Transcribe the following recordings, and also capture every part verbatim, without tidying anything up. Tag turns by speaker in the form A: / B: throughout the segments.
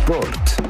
A: Sport.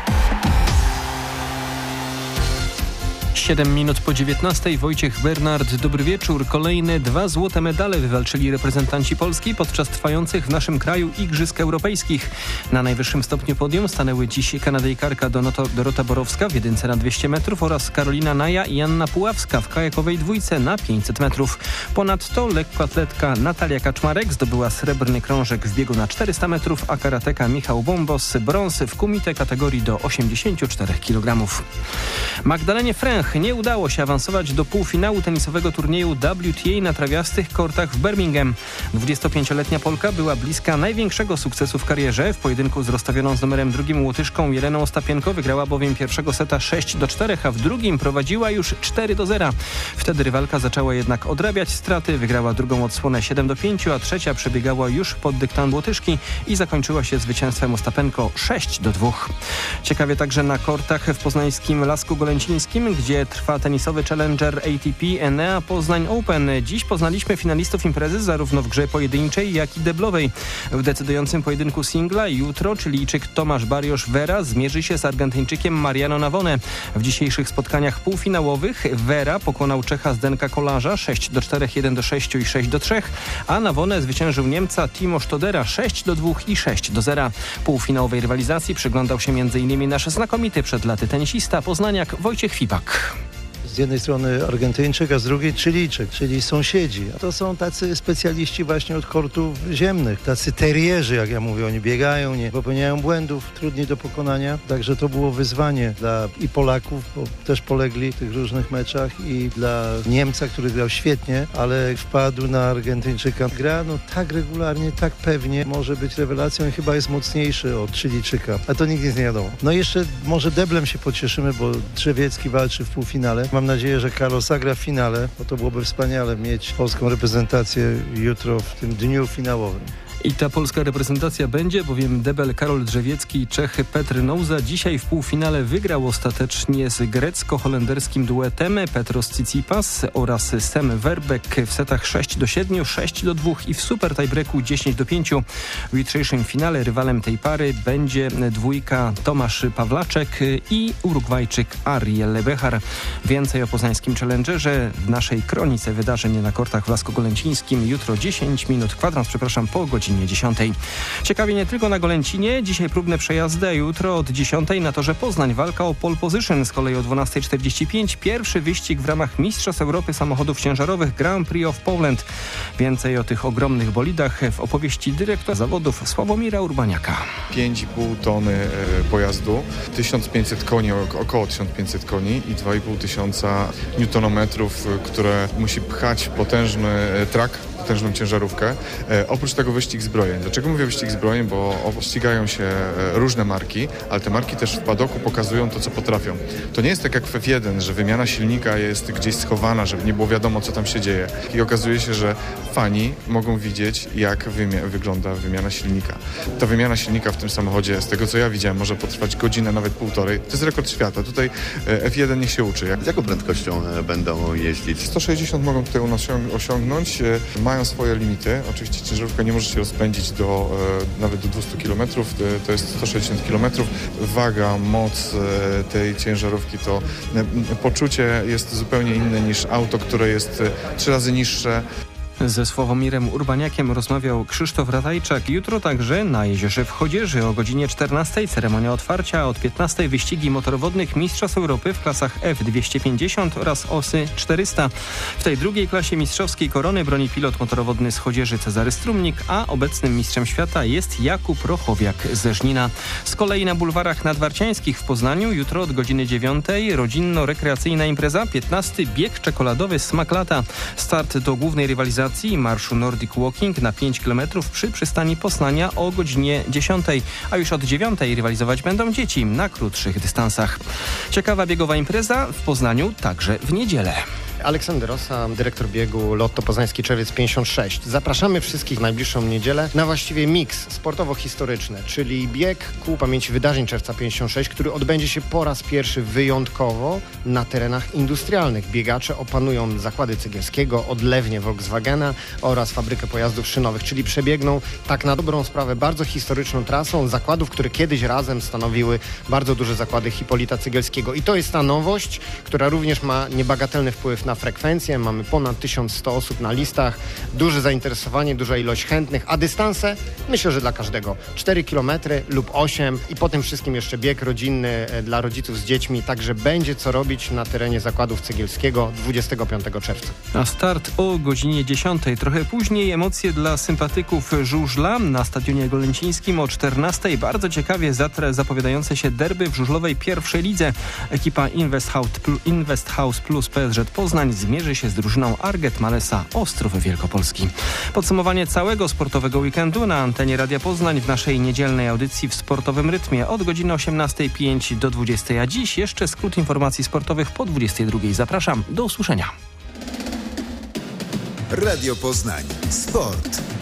A: siedem minut po dziewiętnastej. Wojciech Bernard, dobry wieczór. Kolejne dwa złote medale wywalczyli reprezentanci Polski podczas trwających w naszym kraju Igrzysk Europejskich. Na najwyższym stopniu podium stanęły dziś Kanadyjkarka Dorota Borowska w jedynce na dwieście metrów oraz Karolina Naja i Anna Puławska w kajakowej dwójce na pięćset metrów. Ponadto lekkoatletka Natalia Kaczmarek zdobyła srebrny krążek w biegu na czterysta metrów, a karateka Michał Bombos brąz w kumite kategorii do osiemdziesięciu czterech kilogramów. Magdalenie Fręch nie udało się awansować do półfinału tenisowego turnieju W T A na trawiastych kortach w Birmingham. dwudziestopięcioletnia Polka była bliska największego sukcesu w karierze. W pojedynku z rozstawioną z numerem drugim Łotyszką Jeleną Ostapienko wygrała bowiem pierwszego seta sześć do czterech, a w drugim prowadziła już cztery do zera. Wtedy rywalka zaczęła jednak odrabiać straty, wygrała drugą odsłonę siedem do pięciu, a trzecia przebiegała już pod dyktant Łotyszki i zakończyła się zwycięstwem Ostapenko sześć do dwóch. Ciekawie także na kortach w poznańskim Lasku Golęcińskim, gdzie trwa tenisowy Challenger A T P Enea Poznań Open. Dziś poznaliśmy finalistów imprezy zarówno w grze pojedynczej, jak i deblowej. W decydującym pojedynku singla jutro Chilijczyk Tomasz Barrios Vera zmierzy się z Argentyńczykiem Mariano Navone. W dzisiejszych spotkaniach półfinałowych Vera pokonał Czecha Zdenka Kolarza sześć do czterech, jeden do sześciu i sześć do trzech, a Navone zwyciężył Niemca Timo Stodera sześć do dwóch i sześć do zera. Półfinałowej rywalizacji przyglądał się między innymi nasz znakomity przed laty tenisista poznaniak Wojciech Fibak.
B: Z jednej strony Argentyńczyk, a z drugiej Chilijczyk, czyli sąsiedzi. A to są tacy specjaliści właśnie od kortów ziemnych, tacy terierzy, jak ja mówię. Oni biegają, nie popełniają błędów, trudniej do pokonania. Także to było wyzwanie dla i Polaków, bo też polegli w tych różnych meczach, i dla Niemca, który grał świetnie, ale wpadł na Argentyńczyka. Gra no tak regularnie, tak pewnie, może być rewelacją i chyba jest mocniejszy od Chilijczyka. A to nigdy nie wiadomo. No i jeszcze może deblem się pocieszymy, bo Drzewiecki walczy w półfinale. Mam nadzieję, że Karol zagra w finale, bo to byłoby wspaniale mieć polską reprezentację jutro w tym dniu finałowym.
A: I ta polska reprezentacja będzie, bowiem debel Karol Drzewiecki i Czech Petr Nouza dzisiaj w półfinale wygrał ostatecznie z grecko-holenderskim duetem Petros Tsitsipas oraz Sem Verbeek w setach sześć do siedmiu, sześć do dwóch i w super tiebreaku dziesięć do pięciu. W jutrzejszym finale rywalem tej pary będzie dwójka Tomasz Pawlaczek i Urugwajczyk Ariel Lebechar. Więcej o poznańskim Challengerze w naszej kronice wydarzeń na kortach w Lasku Golęcińskim jutro dziesięć minut, kwadrans, przepraszam, po godzinie dziesiątej. Ciekawie nie tylko na Golęcinie, dzisiaj próbne przejazdy, a jutro od dziesiątej na torze Poznań walka o pole position. Z kolei o dwunasta czterdzieści pięć pierwszy wyścig w ramach Mistrzostw Europy Samochodów Ciężarowych Grand Prix of Poland. Więcej o tych ogromnych bolidach w opowieści dyrektora zawodów Sławomira Urbaniaka.
C: pięć i pół tony pojazdu, tysiąc pięćset koni, około tysiąc pięćset koni i dwa i pół tysiąca newtonometrów, które musi pchać potężny trak, potężną ciężarówkę. E, oprócz tego wyścig zbrojeń. Dlaczego mówię wyścig zbrojeń? Bo ścigają się różne marki, ale te marki też w padoku pokazują to, co potrafią. To nie jest tak jak w F jeden, że wymiana silnika jest gdzieś schowana, żeby nie było wiadomo, co tam się dzieje. I okazuje się, że fani mogą widzieć, jak wymia- wygląda wymiana silnika. Ta wymiana silnika w tym samochodzie, z tego co ja widziałem, może potrwać godzinę, nawet półtorej. To jest rekord świata. Tutaj F jeden niech się uczy. Jak...
D: Z jaką prędkością będą jeździć?
C: sto sześćdziesiąt mogą tutaj u nas osiągnąć. Mają swoje limity. Oczywiście ciężarówka nie może się rozpędzić do, e, nawet do dwieście kilometrów. E, to jest sto sześćdziesiąt kilometrów. Waga, moc e, tej ciężarówki, to e, poczucie jest zupełnie inne niż auto, które jest e, trzy razy niższe.
A: Ze Sławomirem Urbaniakiem rozmawiał Krzysztof Ratajczak. Jutro także na Jeziorze w Chodzieży o godzinie czternastej ceremonia otwarcia, a od piętnastej wyścigi motorowodnych Mistrzostw Europy w klasach F dwieście pięćdziesiąt oraz OSY czterysta. W tej drugiej klasie mistrzowskiej korony broni pilot motorowodny z Chodzieży Cezary Strumnik, a obecnym mistrzem świata jest Jakub Rochowiak ze Żnina. Z kolei na bulwarach nadwarciańskich w Poznaniu jutro od godziny dziewiątej rodzinno-rekreacyjna impreza, piętnasty bieg czekoladowy Smak Lata. Start do głównej rywalizacji marszu Nordic Walking na pięć kilometrów przy przystani Poznania o godzinie dziesiątej, a już od dziewiątej rywalizować będą dzieci na krótszych dystansach. Ciekawa biegowa impreza w Poznaniu także w niedzielę.
E: Aleksander Rosa, dyrektor biegu Lotto Poznański Czerwiec pięćdziesiąt sześć. Zapraszamy wszystkich w najbliższą niedzielę na właściwie miks sportowo-historyczny, czyli bieg ku pamięci wydarzeń Czerwca pięćdziesiąt sześć, który odbędzie się po raz pierwszy wyjątkowo na terenach industrialnych. Biegacze opanują zakłady Cegielskiego, odlewnie Volkswagena oraz fabrykę pojazdów szynowych, czyli przebiegną tak na dobrą sprawę bardzo historyczną trasą zakładów, które kiedyś razem stanowiły bardzo duże zakłady Hipolita Cegielskiego. I to jest ta nowość, która również ma niebagatelny wpływ na frekwencję. Mamy ponad tysiąc sto osób na listach, duże zainteresowanie, duża ilość chętnych, a dystanse myślę, że dla każdego. cztery kilometry lub osiem i po tym wszystkim jeszcze bieg rodzinny dla rodziców z dziećmi, także będzie co robić na terenie zakładów Cegielskiego dwudziestego piątego czerwca.
A: A start o godzinie dziesiątej. Trochę później emocje dla sympatyków żużla na Stadionie Golęcińskim o czternastej. Bardzo ciekawie zapowiadające się derby w żużlowej pierwszej lidze. Ekipa Invest House, Invest House Plus P S Z Poznań zmierzy się z drużyną Arget Malesa Ostrów Wielkopolski. Podsumowanie całego sportowego weekendu na antenie Radia Poznań w naszej niedzielnej audycji w sportowym rytmie od godziny osiemnastej pięć do dwudziestej. A dziś jeszcze skrót informacji sportowych po dwudziestej drugiej. Zapraszam. Do usłyszenia.
F: Radio Poznań. Sport.